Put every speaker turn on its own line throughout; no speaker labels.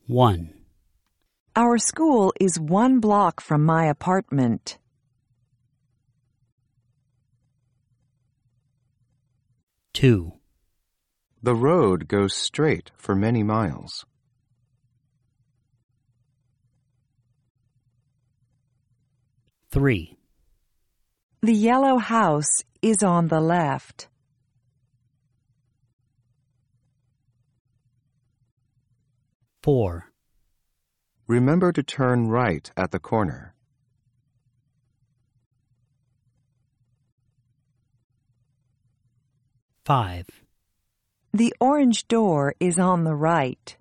1.
Our school is 1 block from my apartment.
2.
The road goes straight for many miles.
3.
The yellow house is on the left.
4.
Remember to turn right at the corner.
5.
The orange door is on the right.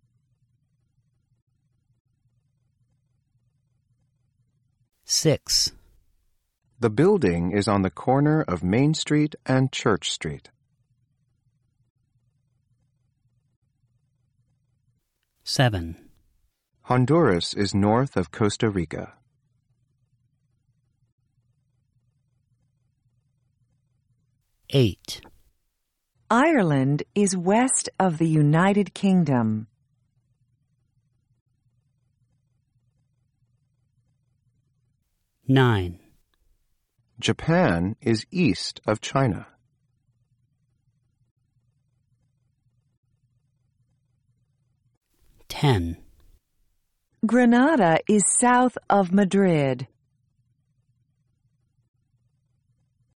6.
The building is on the corner of Main Street and Church Street.
7.
Honduras is north of Costa Rica.
8.
Ireland is west of the United Kingdom.
9.
Japan is east of China.
10.
Granada is south of Madrid.